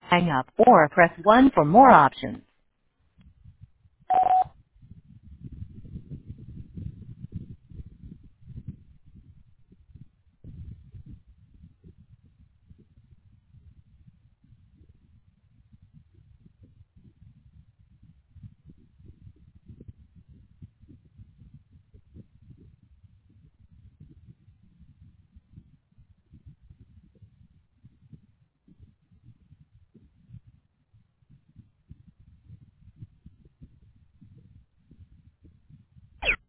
hang up or press 1 for more options.